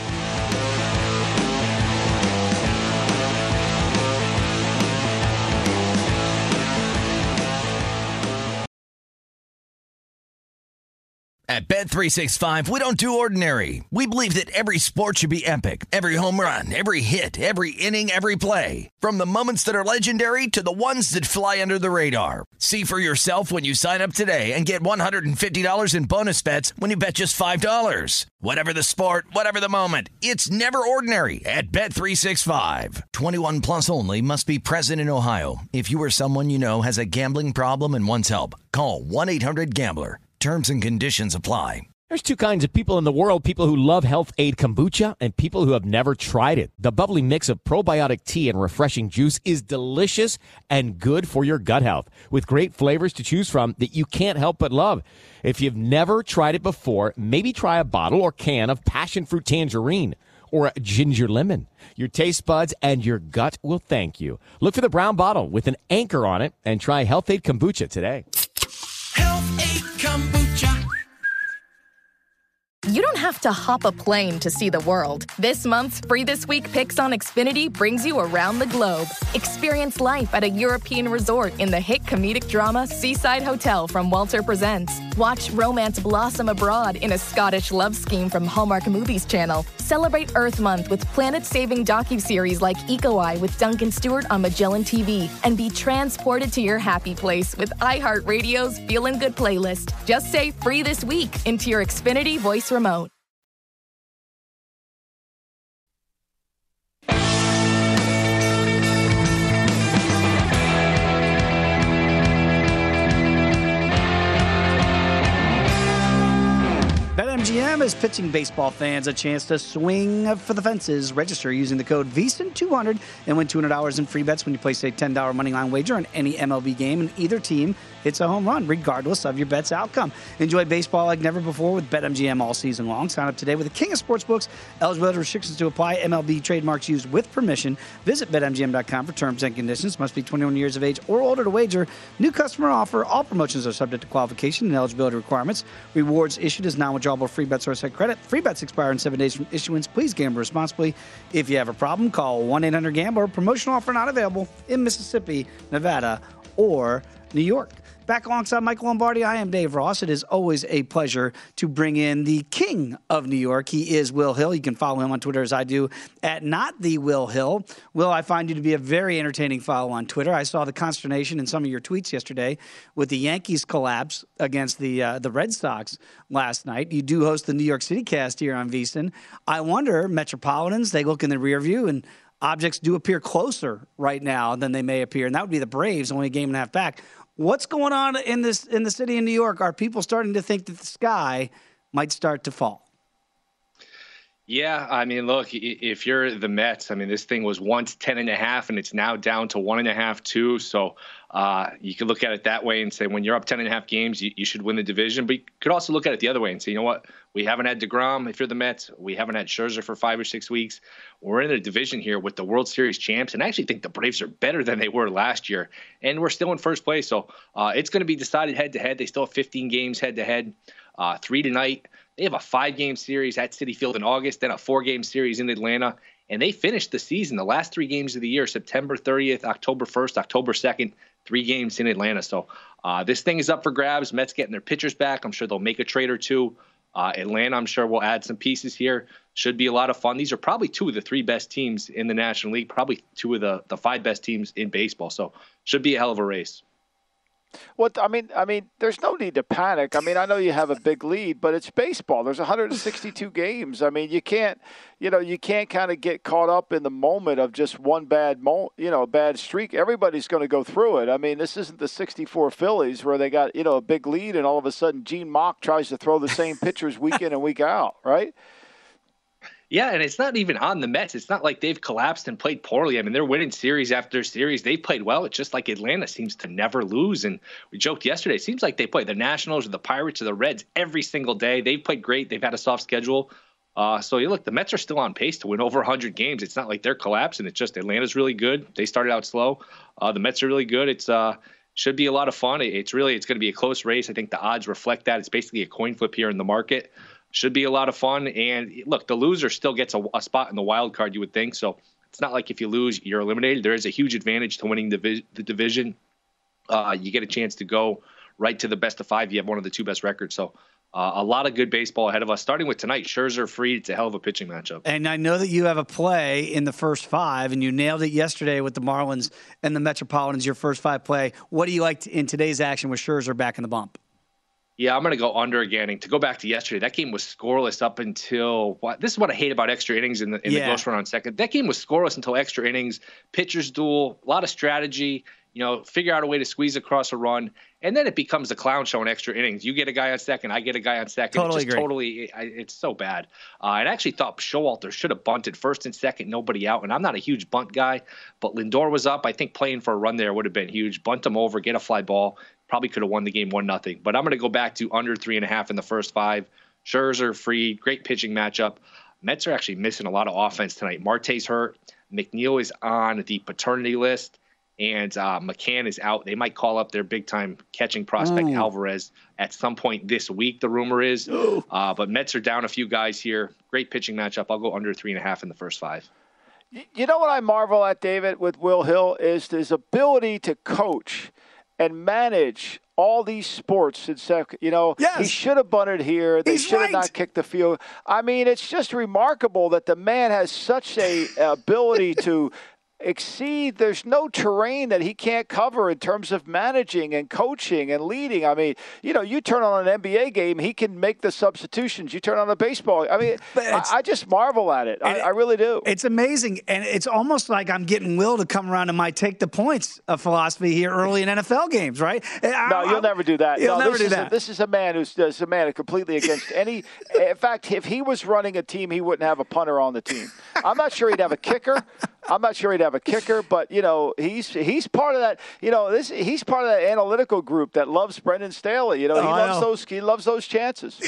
Speaker 1: At Bet three sixty-five, we don't do ordinary. We believe that every sport should be epic. Every home run, every hit, every inning, every play. From the moments that are legendary to the ones that fly under the radar. See for yourself when you sign up today and get one hundred fifty dollars in bonus bets when you bet just five dollars. Whatever the sport, whatever the moment, it's never ordinary at Bet three sixty-five. twenty-one plus only. Must be present in Ohio. If you or someone you know has a gambling problem and wants help, call one eight hundred gambler. Terms and conditions apply.
Speaker 7: There's two kinds of people in the world, people who love Health Aid Kombucha and people who have never tried it. The bubbly mix of probiotic tea and refreshing juice is delicious and good for your gut health with great flavors to choose from that you can't help but love. If you've never tried it before, maybe try a bottle or can of passion fruit tangerine or a ginger lemon. Your taste buds and your gut will thank you. Look for the brown bottle with an anchor on it and try Health Aid Kombucha today.
Speaker 9: Health Aid Kombucha.
Speaker 2: You don't have to hop a plane to see the world. This month's Free This Week Picks on Xfinity brings you around the globe. Experience life at a European resort in the hit comedic drama Seaside Hotel from Walter Presents. Watch romance blossom abroad in a Scottish love scheme from Hallmark Movies Channel. Celebrate Earth Month with planet-saving docuseries like Eco Eye with Duncan Stewart on Magellan T V. And be transported to your happy place with iHeartRadio's Feelin' Good playlist. Just say Free This Week into your Xfinity voice remote.
Speaker 5: BetMGM is pitching baseball fans a chance to swing for the fences. Register using the code V S I N two hundred and win two hundred dollars in free bets when you place a ten dollars moneyline wager on any M L B game in either team it's a home run, regardless of your bet's outcome. Enjoy baseball like never before with BetMGM all season long. Sign up today with the king of sportsbooks. Eligibility restrictions to apply. M L B trademarks used with permission. Visit Bet M G M dot com for terms and conditions. Must be twenty-one years of age or older to wager. New customer offer. All promotions are subject to qualification and eligibility requirements. Rewards issued as non-withdrawable free bets or site credit. Free bets expire in seven days from issuance. Please gamble responsibly. If you have a problem, call one eight hundred gambler. Promotional offer not available in Mississippi, Nevada, or New York. Back alongside Michael Lombardi, I am Dave Ross. It is always a pleasure to bring in the king of New York. He is Will Hill. You can follow him on Twitter as I do at Not The Will Hill. Will, I find you to be a very entertaining follow on Twitter. I saw the consternation in some of your tweets yesterday with the Yankees collapse against the uh, the Red Sox last night. You do host the New York City cast here on VSiN. I wonder, Metropolitans, they look in the rear view and objects do appear closer right now than they may appear, and that would be the Braves, only a game and a half back. What's going on in this in the city of New York? Are people starting to think that the sky might start to fall?
Speaker 10: Yeah, I mean, look, if you're the Mets, I mean, this thing was once ten and a half, and it's now down to one and a half, too. So uh, you could look at it that way and say, when you're up ten and a half games, you, you should win the division. But you could also look at it the other way and say, you know what? We haven't had DeGrom. If you're the Mets, we haven't had Scherzer for five or six weeks. We're in a division here with the World Series champs, and I actually think the Braves are better than they were last year, and we're still in first place. So uh, it's going to be decided head-to-head. They still have fifteen games head-to-head, uh, three tonight. They have a five-game series at Citi Field in August, then a four-game series in Atlanta, and they finished the season, the last three games of the year, September thirtieth, October first, October second, three games in Atlanta. So uh, this thing is up for grabs. Mets getting their pitchers back. I'm sure they'll make a trade or two. Uh, Atlanta, I'm sure, will add some pieces here. Should be a lot of fun. These are probably two of the three best teams in the National League, probably two of the, the five best teams in baseball. So should be a hell of a race.
Speaker 6: What I mean, I mean, there's no need to panic. I mean, I know you have a big lead, but it's baseball. There's one hundred sixty-two games. I mean, you can't, you know, you can't kind of get caught up in the moment of just one bad, mo- you know, bad streak. Everybody's going to go through it. I mean, this isn't the sixty-four Phillies where they got, you know, a big lead and all of a sudden Gene Mauch tries to throw the same pitchers week in and week out, right?
Speaker 10: Yeah, and it's not even on the Mets. It's not like they've collapsed and played poorly. I mean, they're winning series after series. They played well. It's just like Atlanta seems to never lose. And we joked yesterday, it seems like they play the Nationals or the Pirates or the Reds every single day. They've played great. They've had a soft schedule. Uh, so, you look, the Mets are still on pace to win over one hundred games. It's not like they're collapsing. It's just Atlanta's really good. They started out slow. Uh, the Mets are really good. It's uh, should be a lot of fun. It's really it's going to be a close race. I think the odds reflect that. It's basically a coin flip here in the market. Should be a lot of fun. And look, the loser still gets a, a spot in the wild card, you would think. So it's not like if you lose, you're eliminated. There is a huge advantage to winning the, the division. Uh, you get a chance to go right to the best of five. You have one of the two best records. So uh, a lot of good baseball ahead of us. Starting with tonight, Scherzer Fried. It's a hell of a pitching matchup.
Speaker 5: And I know that you have a play in the first five, and you nailed it yesterday with the Marlins and the Metropolitans, your first five play. What do you like to, in today's action with Scherzer back in the bump?
Speaker 10: Yeah, I'm going to go under again. And to go back to yesterday, that game was scoreless up until what? This is what I hate about extra innings in the in yeah. the ghost run on second. That game was scoreless until extra innings. Pitchers duel, a lot of strategy. You know, figure out a way to squeeze across a run, and then it becomes a clown show in extra innings. You get a guy on second, I get a guy on second.
Speaker 5: Totally
Speaker 10: it's just
Speaker 5: agree.
Speaker 10: Totally, it, it's so bad. Uh, I actually thought Showalter should have bunted first and second, nobody out. And I'm not a huge bunt guy, but Lindor was up. I think playing for a run there would have been huge. Bunt him over, get a fly ball. Probably could have won the game one nothing. But I'm going to go back to under three and a half in the first five. Scherzer, Fried, great pitching matchup. Mets are actually missing a lot of offense tonight. Marte's hurt. McNeil is on the paternity list. And uh, McCann is out. They might call up their big-time catching prospect, mm. Alvarez, at some point this week, the rumor is. Uh, but Mets are down a few guys here. Great pitching matchup. I'll go under three and a half in the first five.
Speaker 6: You know what I marvel at, David, with Will Hill is his ability to coach and manage all these sports. In sec- you know,
Speaker 5: yes.
Speaker 6: he should have bunted here. They
Speaker 5: He's
Speaker 6: should have
Speaker 5: right.
Speaker 6: not kicked the field. I mean, it's just remarkable that the man has such a ability to exceed. There's no terrain that he can't cover in terms of managing and coaching and leading. I mean, you know, you turn on an N B A game, he can make the substitutions. You turn on a baseball. I mean, I, I just marvel at it. I, I really do.
Speaker 5: It's amazing. And it's almost like I'm getting Will to come around to my take the points of philosophy here early in N F L games, right? I,
Speaker 6: no, you'll I, never do that.
Speaker 5: You'll
Speaker 6: no,
Speaker 5: never
Speaker 6: this
Speaker 5: do
Speaker 6: is
Speaker 5: that.
Speaker 6: A, this is a man who's is a man completely against any. In fact, if he was running a team, he wouldn't have a punter on the team. I'm not sure he'd have a kicker. I'm not sure he'd have a kicker, but, you know, he's he's part of that, you know, this he's part of that analytical group that loves Brendan Staley. You know, he
Speaker 5: oh,
Speaker 6: loves those he loves those chances.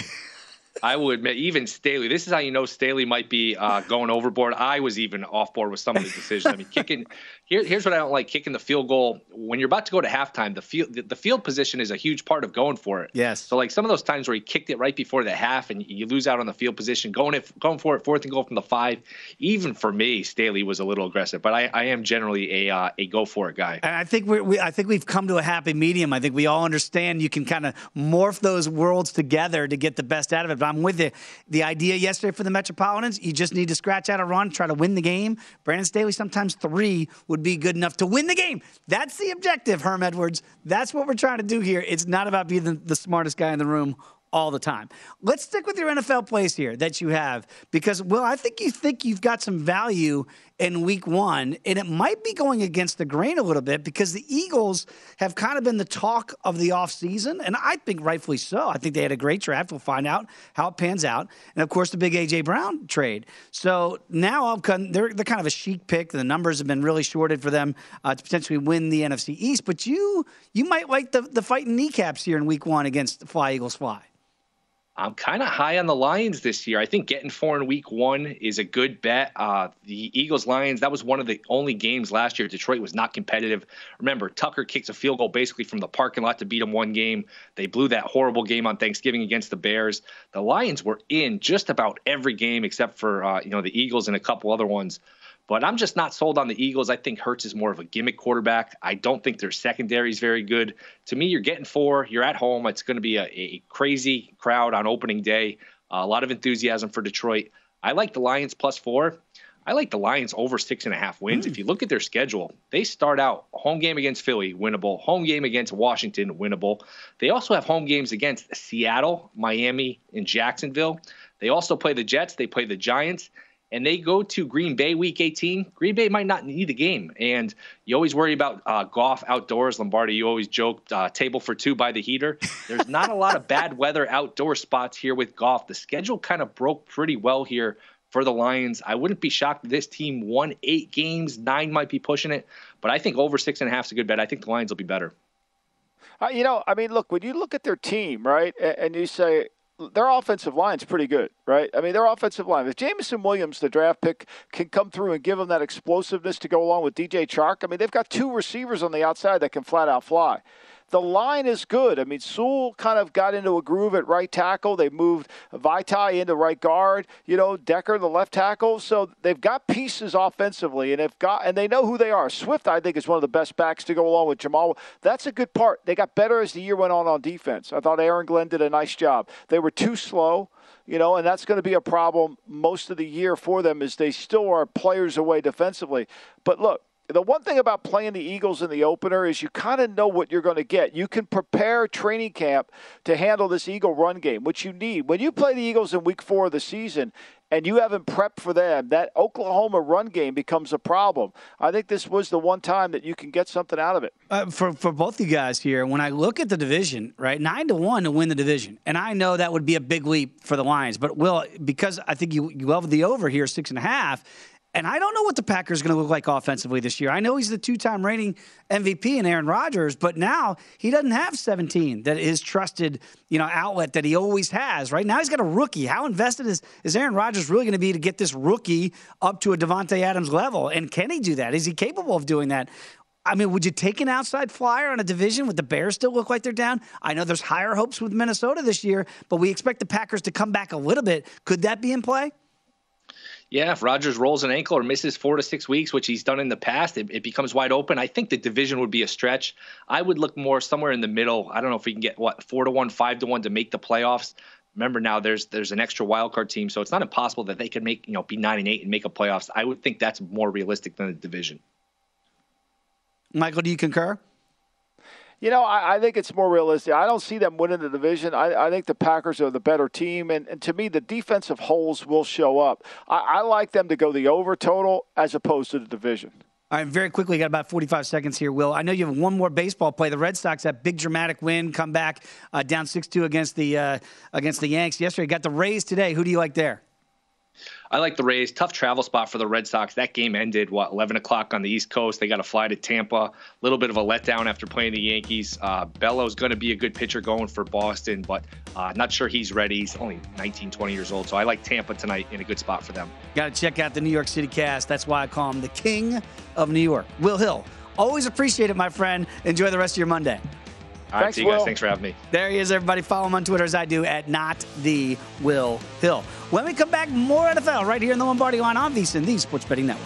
Speaker 10: I will admit, even Staley, this is how you know Staley might be uh, going overboard. I was even off board with some of the decisions. I mean, kicking here, here's what I don't like: kicking the field goal when you're about to go to halftime. The field, the, the field position is a huge part of going for it.
Speaker 5: Yes.
Speaker 10: So, like some of those times where he kicked it right before the half and you lose out on the field position, going if going for it, fourth and goal from the five. Even for me, Staley was a little aggressive, but I, I am generally a uh, a go for it guy.
Speaker 5: And I think we're, we I think we've come to a happy medium. I think we all understand you can kind of morph those worlds together to get the best out of it. But I'm with you. The idea yesterday for the Metropolitans, you just need to scratch out a run, try to win the game. Brandon Staley, sometimes three would be good enough to win the game. That's the objective, Herm Edwards. That's what we're trying to do here. It's not about being the, the smartest guy in the room all the time. Let's stick with your N F L plays here that you have because, well, I think you think you've got some value in week one, and it might be going against the grain a little bit because the Eagles have kind of been the talk of the offseason, and I think rightfully so. I think they had a great draft. We'll find out how it pans out. And, of course, the big A J. Brown trade. So now I'll come, they're, they're kind of a chic pick. The numbers have been really shorted for them uh, to potentially win the N F C East. But you you might like the, the fighting kneecaps here in week one against Fly Eagles Fly.
Speaker 10: I'm kind of high on the Lions this year. I think getting four in week one is a good bet. Uh, the Eagles-Lions, that was one of the only games last year Detroit was not competitive. Remember, Tucker kicks a field goal basically from the parking lot to beat them one game. They blew that horrible game on Thanksgiving against the Bears. The Lions were in just about every game except for uh, you know the Eagles and a couple other ones. But I'm just not sold on the Eagles. I think Hurts is more of a gimmick quarterback. I don't think their secondary is very good. To me, you're getting four. You're at home. It's going to be a, a crazy crowd on opening day. Uh, a lot of enthusiasm for Detroit. I like the Lions plus four. I like the Lions over six and a half wins. Mm. If you look at their schedule, they start out home game against Philly, winnable. Home game against Washington, winnable. They also have home games against Seattle, Miami, and Jacksonville. They also play the Jets. They play the Giants. And they go to Green Bay week eighteen. Green Bay might not need the game. And you always worry about uh, Goff outdoors. Lombardi, you always joked uh, table for two by the heater. There's not a lot of bad weather outdoor spots here with Goff. The schedule kind of broke pretty well here for the Lions. I wouldn't be shocked if this team won eight games. Nine might be pushing it. But I think over six and a half is a good bet. I think the Lions will be better.
Speaker 6: Uh, you know, I mean, look, when you look at their team, right, and, and you say – their offensive line's pretty good, right? I mean, their offensive line. If Jameson Williams, the draft pick, can come through and give them that explosiveness to go along with D J Chark, I mean, they've got two receivers on the outside that can flat out fly. The line is good. I mean, Sewell kind of got into a groove at right tackle. They moved Vaitai into right guard. You know, Decker, the left tackle. So they've got pieces offensively, and they've got and they know who they are. Swift, I think, is one of the best backs to go along with Jamal. That's a good part. They got better as the year went on on defense. I thought Aaron Glenn did a nice job. They were too slow. You know, and that's going to be a problem most of the year for them is they still are players away defensively. But look, the one thing about playing the Eagles in the opener is you kind of know what you're going to get. You can prepare training camp to handle this Eagle run game, which you need. When you play the Eagles in week four of the season and you haven't prepped for them, that Oklahoma run game becomes a problem. I think this was the one time that you can get something out of it.
Speaker 5: Uh, for, for both you guys here, when I look at the division, right, nine to one to win the division, and I know that would be a big leap for the Lions, but, Will, because I think you, you love the over here, six and a half, and I don't know what the Packers are going to look like offensively this year. I know he's the two-time reigning M V P in Aaron Rodgers, but now he doesn't have seventeen, that his trusted, you know, outlet that he always has. Right now he's got a rookie. How invested is, is Aaron Rodgers really going to be to get this rookie up to a Devontae Adams level? And can he do that? Is he capable of doing that? I mean, would you take an outside flyer on a division with the Bears still look like they're down? I know there's higher hopes with Minnesota this year, but we expect the Packers to come back a little bit. Could that be in play?
Speaker 10: Yeah, if Rodgers rolls an ankle or misses four to six weeks, which he's done in the past, it, it becomes wide open. I think the division would be a stretch. I would look more somewhere in the middle. I don't know if we can get, what, four to one, five to one to make the playoffs. Remember now there's there's an extra wild card team, so it's not impossible that they could make, you know, be nine and eight and make a playoffs. I would think that's more realistic than the division.
Speaker 5: Michael, do you concur?
Speaker 6: You know, I, I think it's more realistic. I don't see them winning the division. I, I think the Packers are the better team. And, and to me, the defensive holes will show up. I, I like them to go the over total as opposed to the division.
Speaker 5: All right, very quickly, got about forty-five seconds here, Will. I know you have one more baseball play. The Red Sox, that big dramatic win, come back uh, down six two against the uh, against the Yanks yesterday. Got the Rays today. Who do you like there?
Speaker 10: I like the Rays. Tough travel spot for the Red Sox. That game ended, what, eleven o'clock on the East Coast. They got to fly to Tampa. A little bit of a letdown after playing the Yankees. Uh, Bello's going to be a good pitcher going for Boston, but uh, not sure he's ready. He's only nineteen, twenty years old. So I like Tampa tonight in a good spot for them.
Speaker 5: Got to check out the New York City cast. That's why I call him the King of New York. Will Hill. Always appreciate it, my friend. Enjoy the rest of your Monday.
Speaker 10: All right,
Speaker 6: Thanks,
Speaker 10: see you guys.
Speaker 6: Will.
Speaker 10: Thanks for having me.
Speaker 5: There he is, everybody. Follow him on Twitter as I do at not the Will Hill. When we come back, more N F L right here in the Lombardi Line on VSiN, the Sports Betting Network.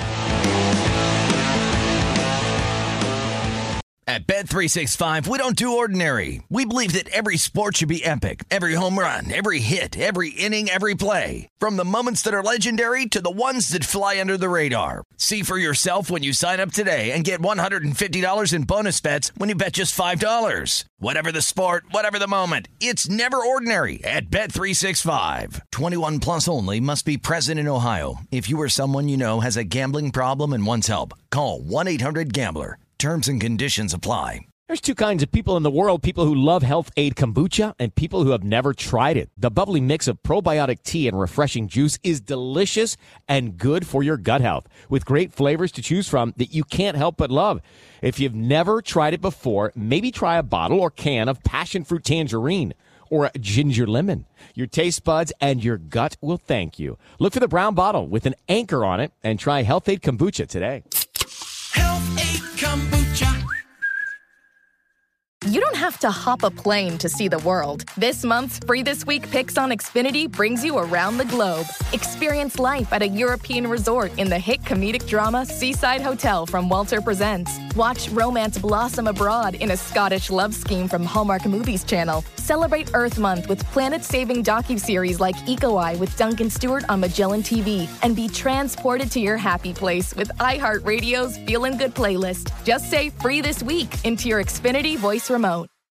Speaker 1: At Bet three sixty-five, we don't do ordinary. We believe that every sport should be epic. Every home run, every hit, every inning, every play. From the moments that are legendary to the ones that fly under the radar. See for yourself when you sign up today and get one hundred fifty dollars in bonus bets when you bet just five dollars. Whatever the sport, whatever the moment, it's never ordinary at Bet three sixty-five. twenty-one plus only. Must be present in Ohio. If you or someone you know has a gambling problem and wants help, call one eight hundred gambler. Terms and conditions apply.
Speaker 7: There's two kinds of people in the world, people who love Health Aid Kombucha and people who have never tried it. The bubbly mix of probiotic tea and refreshing juice is delicious and good for your gut health, with great flavors to choose from that you can't help but love. If you've never tried it before, maybe try a bottle or can of passion fruit tangerine or a ginger lemon. Your taste buds and your gut will thank you. Look for the brown bottle with an anchor on it and try Health Aid Kombucha today.
Speaker 9: Health Aid Kombucha.
Speaker 2: You don't have to hop a plane to see the world. This month's Free This Week Picks on Xfinity brings you around the globe. Experience life at a European resort in the hit comedic drama Seaside Hotel from Walter Presents. Watch romance blossom abroad in a Scottish love scheme from Hallmark Movies Channel. Celebrate Earth Month with planet-saving docuseries like Eco Eye with Duncan Stewart on Magellan T V. And be transported to your happy place with iHeartRadio's Feelin' Good playlist. Just say Free This Week into your Xfinity voice remote.